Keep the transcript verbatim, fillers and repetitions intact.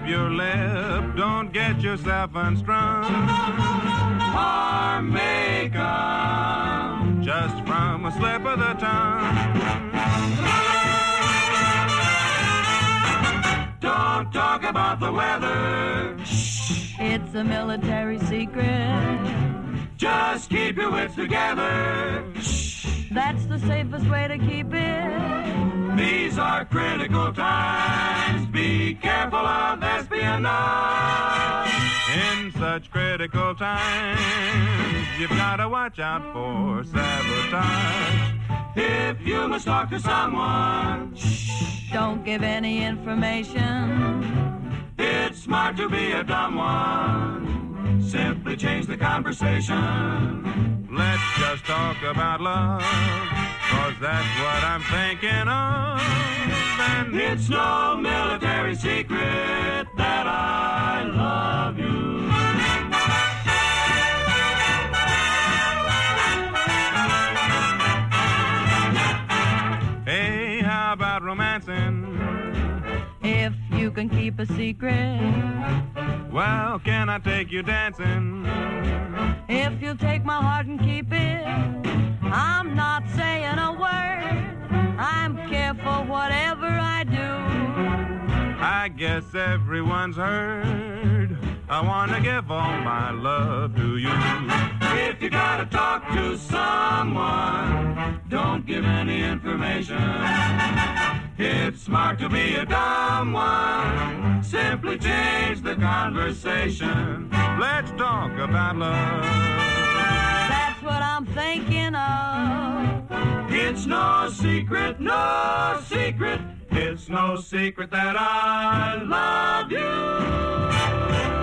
your lip, don't get yourself unstrung. Or make 'em just from a slip of the tongue. Don't talk about the weather. It's a military secret. Just keep your wits together. That's the safest way to keep it. These are critical times. Be careful of espionage. In such critical times, you've got to watch out for sabotage. If you must talk to someone, don't give any information. It's smart to be a dumb one. Simply change the conversation. Let's just talk about love, 'cause that's what I'm thinking of. And it's no military secret that I love you. Hey, how about romancing? If you can keep a secret. Well, can I take you dancing? If you'll take my heart and keep it. I'm not saying a word. I'm careful whatever I do. I guess everyone's heard. I want to give all my love to you. If you gotta talk to someone, don't give any information. It's smart to be a dumb one. Simply change the conversation. Let's talk about love. That's what I'm thinking of. It's no secret, no secret. It's no secret that I love you.